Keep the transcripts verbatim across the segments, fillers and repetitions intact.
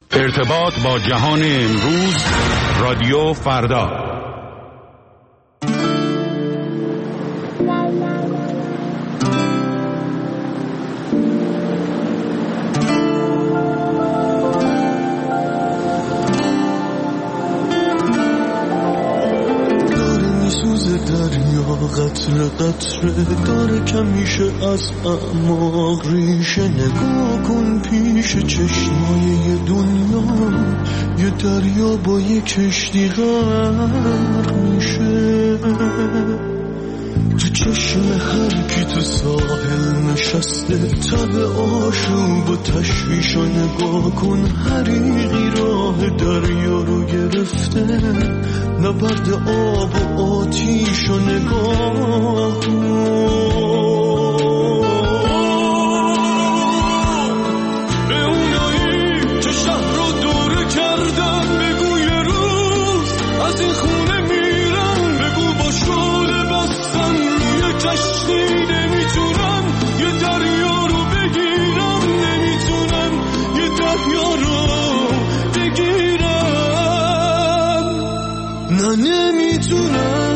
ارتباط با جهان امروز، رادیو فردا. قطره قطره داره کمیشه از اعماق ریشه. نگاه کن پیش چشمای دنیا، یه دریا با یه کشتی غرق میشه. تو چشم هر کی تو ساحل نشسته، تب آشوب و تشویش. و نگاه کن حریقی راه دریا رو گرفته، نبرد آب و آتیش. و نگاه به اونایی که شهر رو دوره کردن، بگو یه روز از این خونه میرن. بگو با شعله بستن روی کشتی نمیتونن یه دریا رو بگیرن، نمیتونن یه دریا رو بگیرن، نه نمیتونن.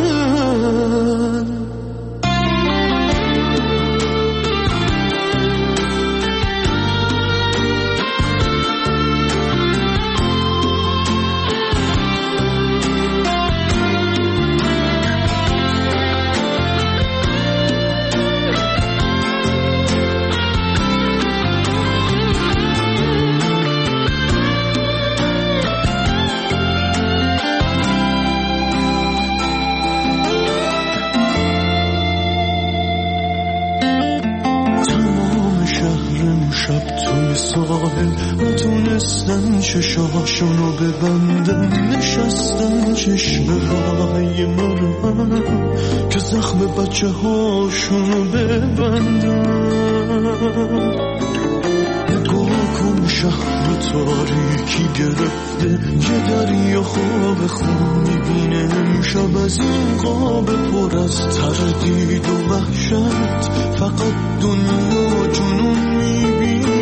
نتونستن چشاشونو ببندن، نشستن چشم های مرهم که زخم بچه هاشونو ببندن. نگاه کن شهر تاریکی گرفته، یه دریا خواب خون میبینه امشب. از این قاب پر از تردید و وحشت، فقط دنیا جنون میبینه.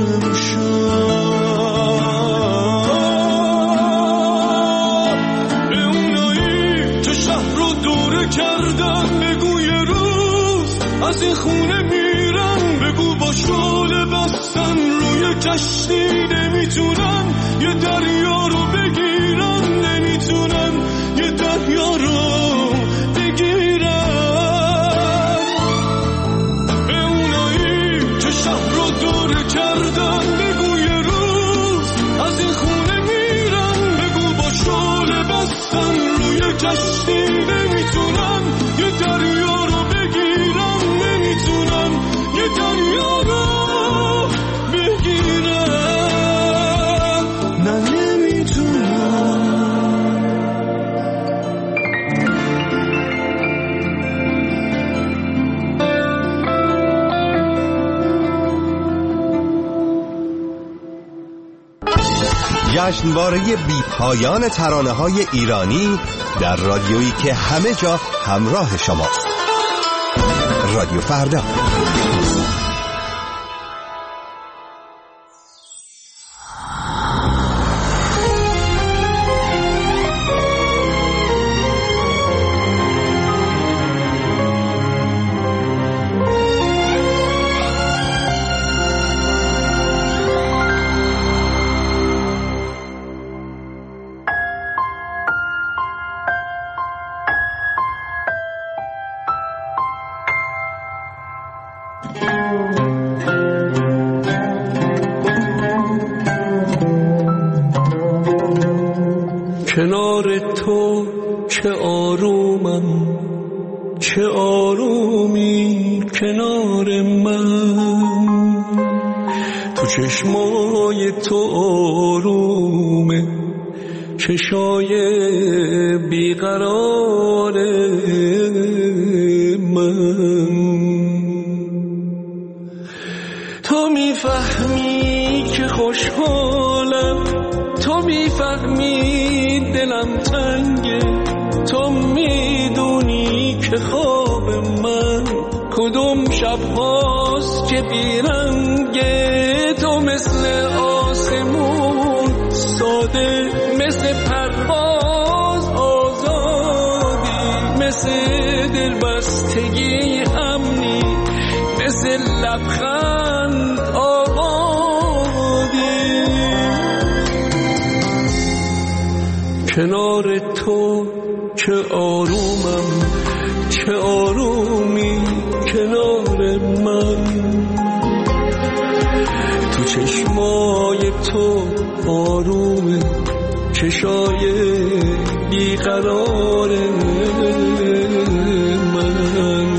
کردن بگو یه روز از این خونه میرن. بگو با شعله بستن روی کشتی نمیتونن یه دریا رو بگیرن، نمیتونن یه دریا رو بگیرن. به اونایی که شهر رو دوره کردن بگو یه روز از این خونه میرن. بگو با شعله بستن روی کشتی نمیتونن یه دریا رو بگیرن، نمیتونن یه دریا رو بگیرن، نه نمیتونن. جشنواره بی پایان ترانه‌های ایرانی در رادیویی که همه جا همراه شماست. رادیو فردا. کنار تو چه آرومم، چه آرومی کنار من. تو چشمای تو آرومه، چشای بیقرار من. تو میفهمی که خوشحالم، تو میفهمی دلم تنگه، تو میدونی که خواب من کدوم شب هاست که بیرنگه. تو مثل آسمون داده، مثل پرواز آزادی، مثل دلبستگی امنی، مثل لبخند آبادی. کنار تو چه آرومم، چه آرومی کنار من. تو چشمای تو آرومه، چشای بیقرار من.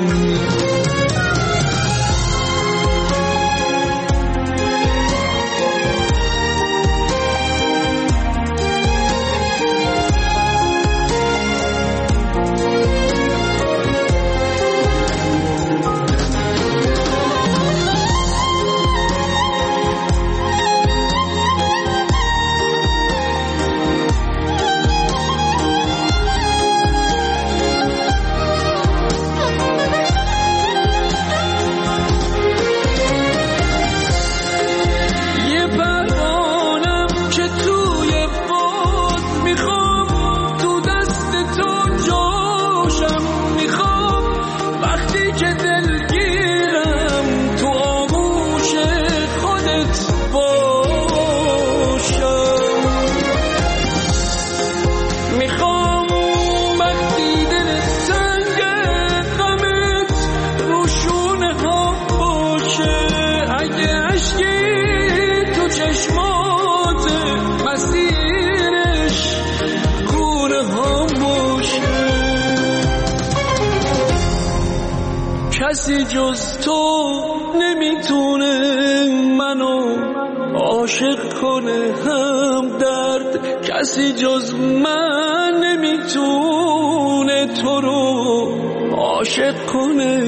کسی جز تو نمیتونه منو عاشق کنه هم درد، کسی جز من نمیتونه تو رو عاشق کنه.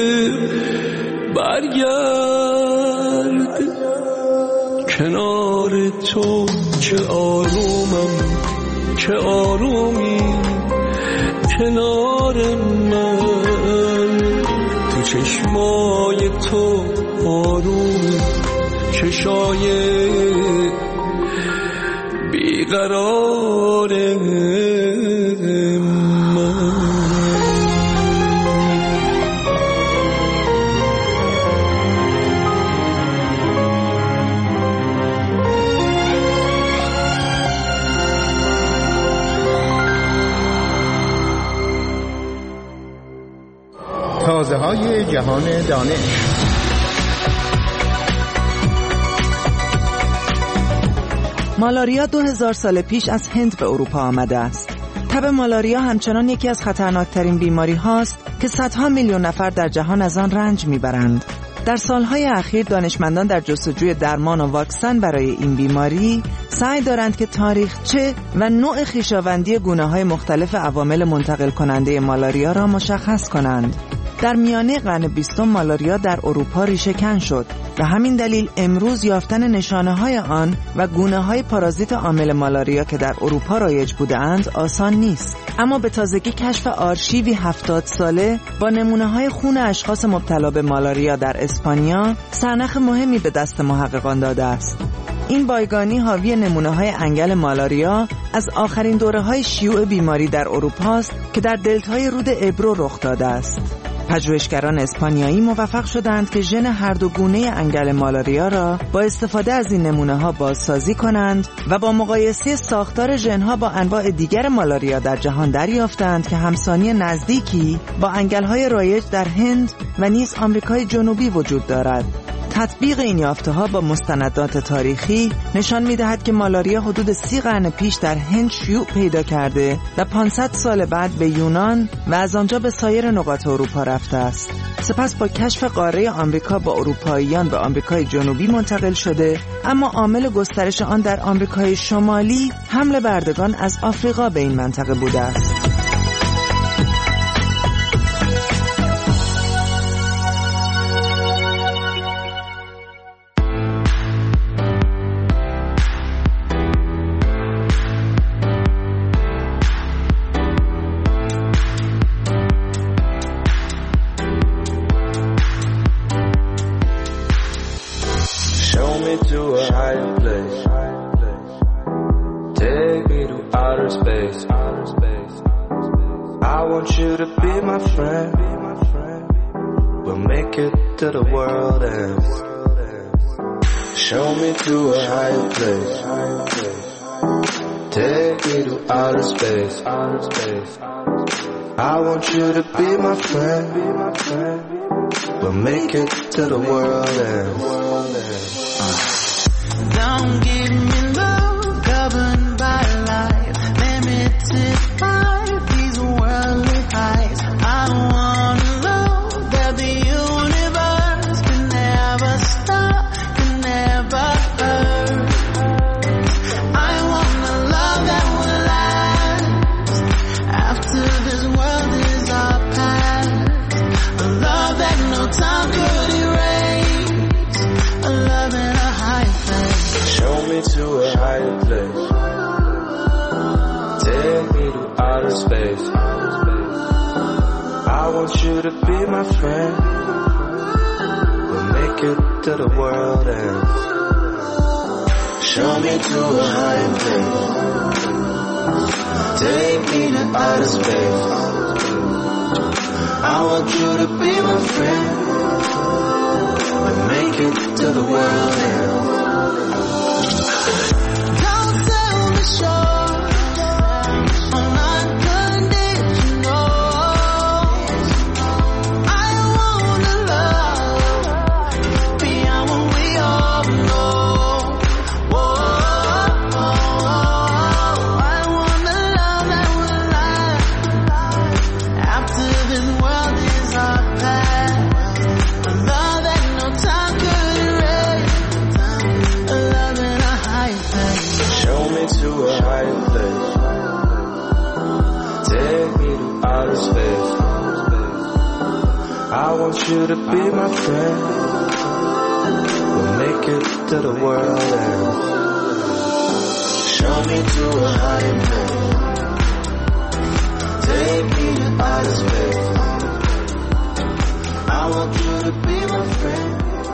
برگرد کنار تو چه آرومم، چه آرومی کنار من. تو چشمای تو آروم، چشای بیقرار من. تازه های جهان دانش. مالاریا دو هزار سال پیش از هند به اروپا آمده است. تب مالاریا همچنان یکی از خطرناکترین بیماری هاست که صدها میلیون نفر در جهان از آن رنج میبرند. در سالهای اخیر دانشمندان در جستجوی درمان و واکسن برای این بیماری سعی دارند که تاریخچه و نوع خویشاوندی گونه‌های مختلف عوامل منتقل کننده مالاریا را مشخص کنند. در میانه قرن بیستم مالاریا در اروپا ریشه‌کن شد و همین دلیل امروز یافتن نشانه‌های آن و گونه‌های پارازیت عامل مالاریا که در اروپا رایج بودند آسان نیست. اما به تازگی کشف آرشیوی هفتاد ساله با نمونه‌های خون اشخاص مبتلا به مالاریا در اسپانیا سرنخ مهمی به دست محققان داده است. این بایگانی حاوی نمونه‌های انگل مالاریا از آخرین دوره‌های شیوع بیماری در اروپا است که در دلتای رود ابرو رخ داده است. پژوهشگران اسپانیایی موفق شدند که ژن هر دو گونه انگل مالاریا را با استفاده از این نمونه‌ها بازسازی کنند و با مقایسه ساختار ژن‌ها با انواع دیگر مالاریا در جهان دریافتند که همسانی نزدیکی با انگل‌های رایج در هند و نیز آمریکای جنوبی وجود دارد. تطبیق این یافته‌ها با مستندات تاریخی نشان می‌دهد که مالاریا حدود سی قرن پیش در هند شیوع پیدا کرده و پانصد سال بعد به یونان و از آنجا به سایر نقاط اروپا رفته است. سپس با کشف قاره آمریکا با اروپاییان به آمریکای جنوبی منتقل شده، اما عامل گسترش آن در آمریکای شمالی حمل بردگان از آفریقا به این منطقه بوده است. outer space. I want you to be my friend. We'll make it to the world ends. Show me to a higher place. Take me to outer space. I want you to be my friend. We'll make it to the world ends. Don't give me love governed by life, limited by these worldly highs. I want a love that the universe can never stop, can never hurt. I want a love that will last after this world is our past. A love that no time could erase. A love in a high place. Show me to a higher place. Take me to outer space. I want you to be my friend. We'll make it to the world ends. Show me to a higher place. Take me to outer space. I want you to be my friend. We'll make it to the world ends. Don't sell me short on unconditional. I want a love beyond what we all know. Whoa, I want a love that will last after this world is our past. A love that no time could erase. A love in a high place. Show me to a higher place. Take me to outer space. I want you to be my friend. We'll make it to the world ends. Show me to a higher place. Take me to outer space. I want you to be my friend.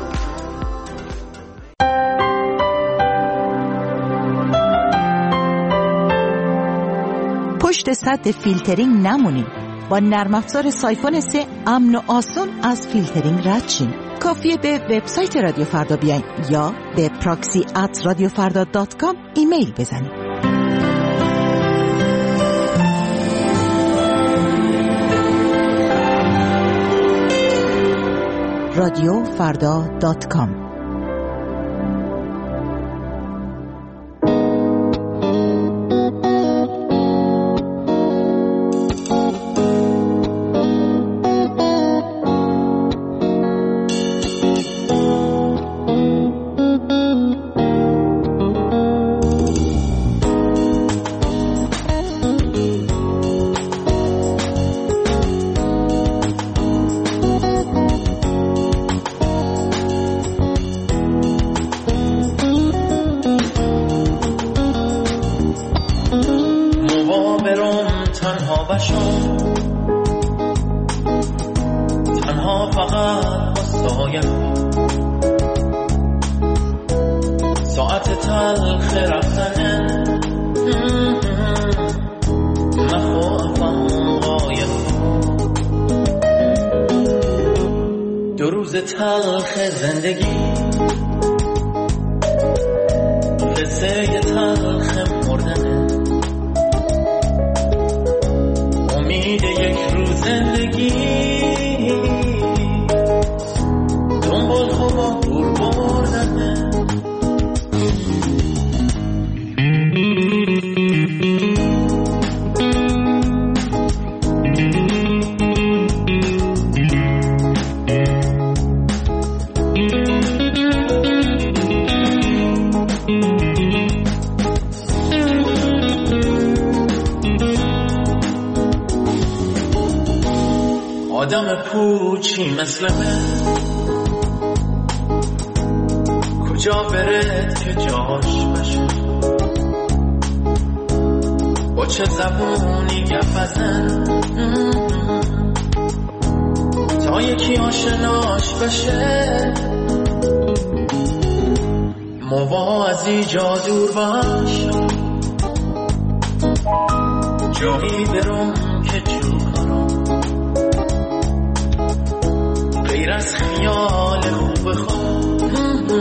پشت سد فیلترینگ نمونیم. با نرم افزار سایفون سه امن و آسون از فیلترینگ رد شیم. کافیه به وبسایت رادیو فردا بیاین یا به پراکسی ات رادیو فردا دات کام ایمیل بزنید. رادیو فردا دات کام. تلخ زندگی قصه تلخ مردنه امید یک روز زندگی دنبال خوبا دور بردنه آدم پوچی مثل من کجا برد که جاش بشه با چه زبونی گپ بزن تا یکی آشناش بشه موازی جا دور باش جایی برم که جونم غیر از خیال خوب خود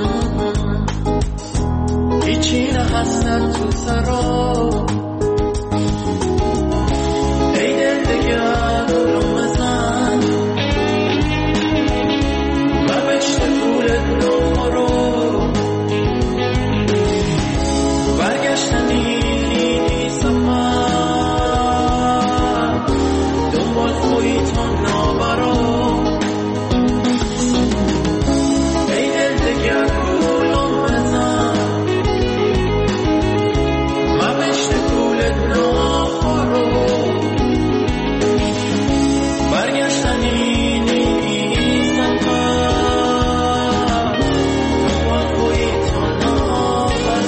هیچی نهستن تو سرا ای دل دگر رو بزن و بشت پولت رو رو برگشتنی سفر دنبال خوی تا نابرا ای دل دگر گلم بزن و بشت پولت رو برگشتنی نیستم دنبال خوی تا نابرا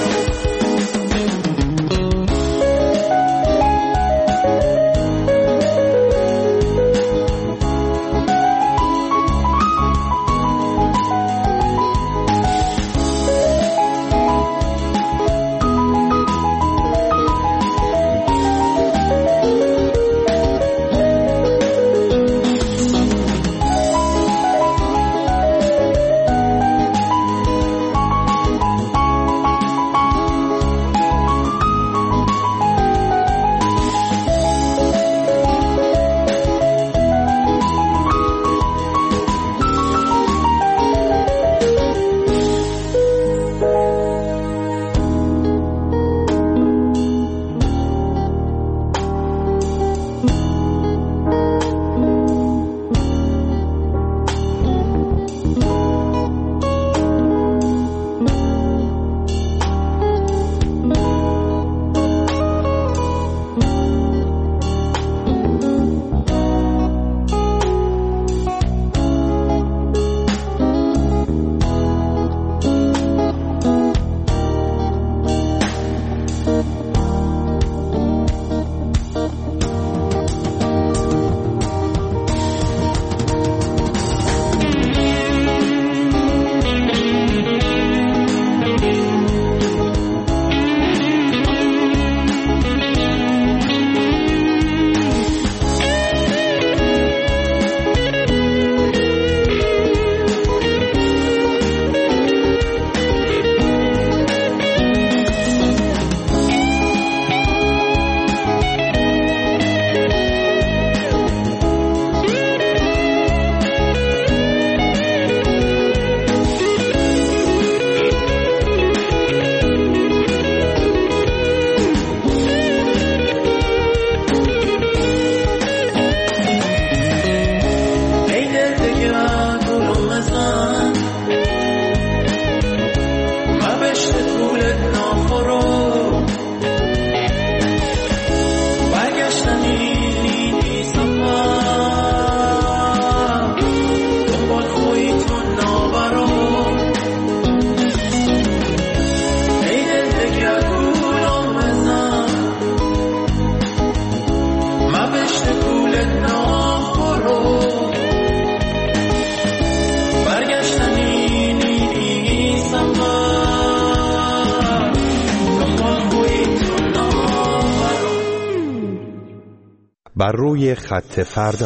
بر روی خط فردا.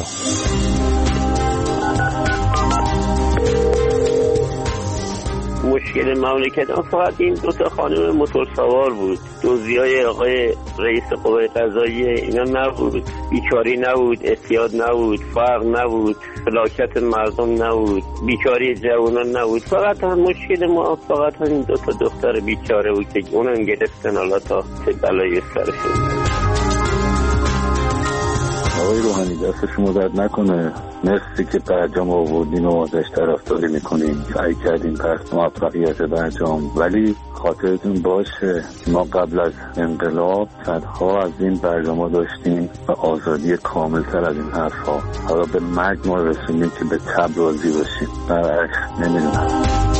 مشکل مملکت ما فقط این دو تا خانم موتور سوار بود. دزدی‌های آقای رئیس قوه قضاییه اینا نبود، بیکاری نبود، اعتیاد نبود، فقر نبود، فلاکت مردم نبود، بیکاری جوانان نبود. فقط هم مشکل ما فقط همین دو تا دختر بیچاره بود که اونم گرفتن حالا تا چه بلایی سرشون. آقای روحانی دست شما درد نکنه، مرسی که برجام آوردین و ازش طرفداری میکنین. سعی کردین پس موفقیت برجام، ولی خاطرتون باشه ما قبل از انقلاب صدها از این برجام داشتیم و آزادی کامل تر از این حرفها. حالا به مرگ ما رسونیم که به تب راضی باشیم. برعکس نمیدونم.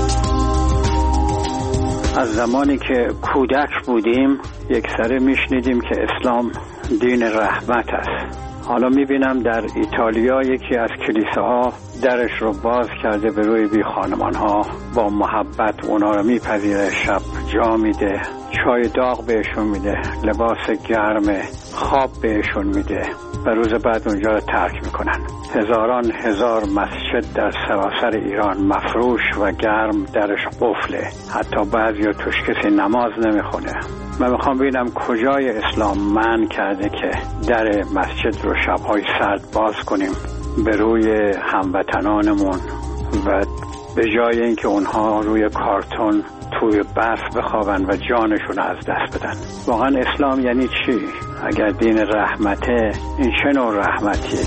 از زمانی که کودک بودیم یک سره میشنیدیم که اسلام دین رحمت است. حالا میبینم در ایتالیا یکی از کلیساها درش رو باز کرده به روی بی خانمان ها، با محبت اونا رو میپذیره، شب جا میده، چای داغ بهشون میده، لباس گرم خواب بهشون میده و روز بعد اونجا رو ترک میکنن. هزاران هزار مسجد در سراسر ایران مفروش و گرم درش قفله، حتی بعضی توش کسی نماز نمیخونه. من میخوام ببینم کجای اسلام منع کرده که در مسجد رو شبهای سرد باز کنیم به روی هموطنانمون و به جای اینکه اونها روی کارتون توی برف بخوابن و جانشون از دست بدن. واقعا اسلام یعنی چی؟ اگر دین رحمته، این چه نوع رحمتیه؟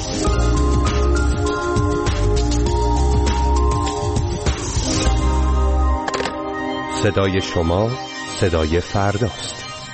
صدای شما صدای فرداست.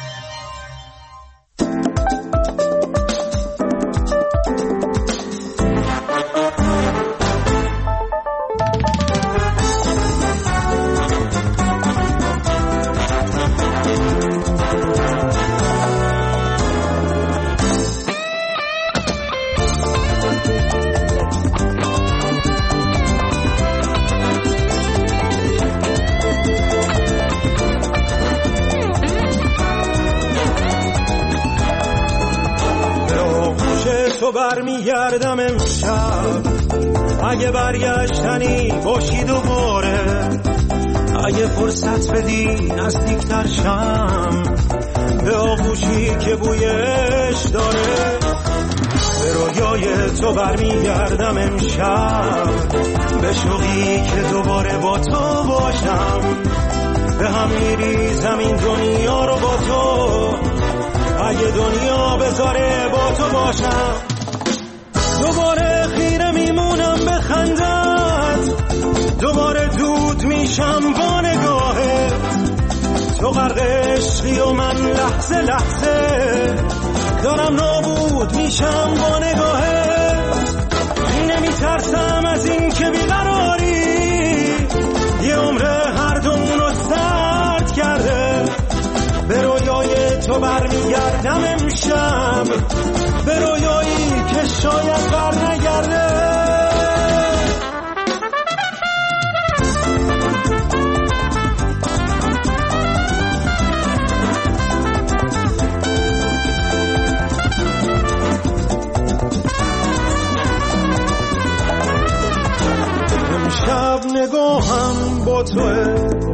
تو برمیگردم امشب، اگه برگشتنی باشی دوباره، اگه فرصت بدی نزدیکتر شم به آغوشی که بویش داره. به رویای تو برمیگردم امشب، به شوقی که دوباره با تو باشم، به هم میریزم این دنیا رو با تو، اگه دنیا بذاره با تو باشم. دوباره خیره میمونم به خندت، دوباره دود میشم با نگاهت، تو غرق عشقی و من لحظه لحظه دارم نابود میشم با نگاهت. نمیترسم از این که بیقراری یه عمره هر دومونو سرد کرده. به رویای تو برمیگردم امشب، به رویایی که شاید بر نگرده. امشب نگاهم با توه،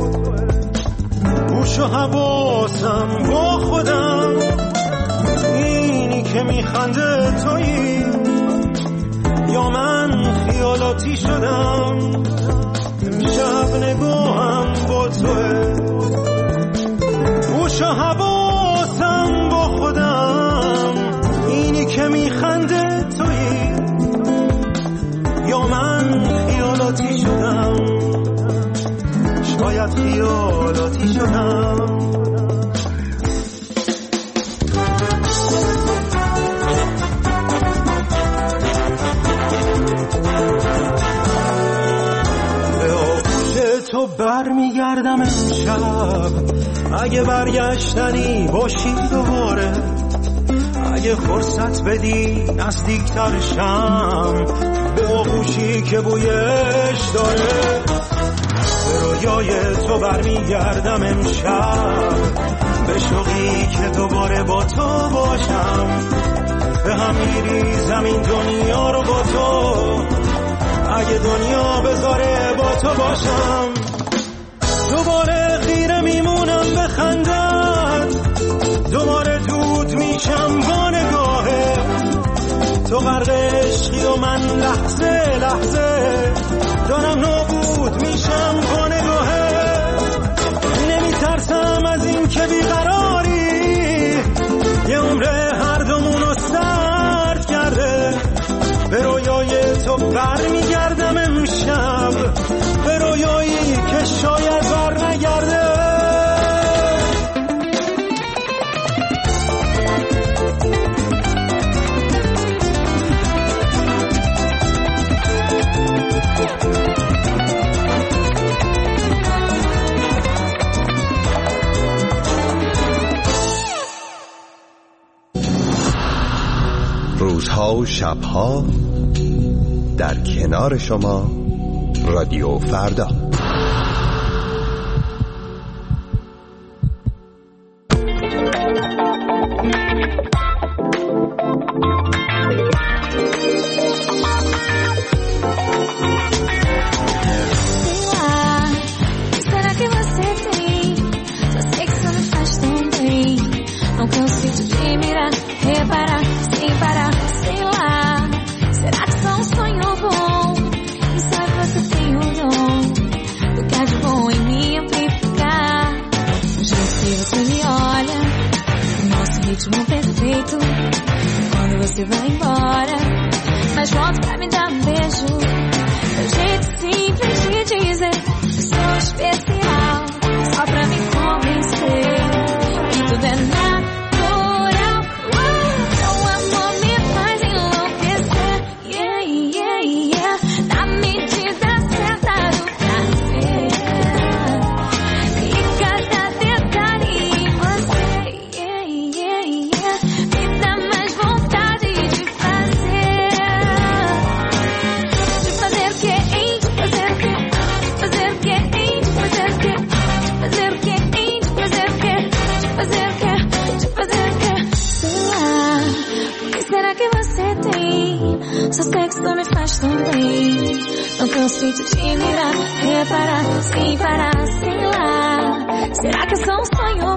گوش و حواسم با خودم، اینی که میخنده تویی یا من خیالاتی شدم. امشب نگاهم با توه، گوش و حواسم با خودم، اینی که میخنده تویی یا من خیالاتی شدم، شاید خیالاتی شدم. به آغوش تو برمیگردم امشب، اگه برگشتنی باشی دوباره، اگه فرصت بدی نزدیکتر شم به آغوشی که بویش داره. به رویای تو برمیگردم امشب، به شوقی که دوباره با تو باشم، به هم میریزم این دنیا رو با تو، اگه دنیا بذاره با تو باشم. دوباره خیره میمونم به خندت، دوباره دود میشم با نگاهت، تو غرق عشقی و من لحظه لحظه دارم نابود میشم با نگاهت. نمیترسم از این که بیقراری یه عمره هر دومونو سرد کرده. به رویای تو برمیگردم امشب، به رویایی که شاید بر نگرده. روزها و شبها در کنار شما رادیو فردا. Você vai embora, mas volta pra me dar um beijo. Meu jeito simples de dizer sou especial, só pra me convencer que tudo é natural. Seu amor me faz enlouquecer, yeah, yeah, yeah. Na medida certa do prazer, e cada detalhe em você, yeah, yeah, yeah. Me dá mais vontade de fazer, de fazer o que, hein? De fazer o que, de fazer o que, hein? De fazer o que, de fazer o que, hein? De fazer o que, de fazer o que, de fazer o que. Sei lá, o que será que você tem? Seu sexo me faz tão bem. Não canso de te mirar, reparar, sem parar, sei lá. Será que é só um sonho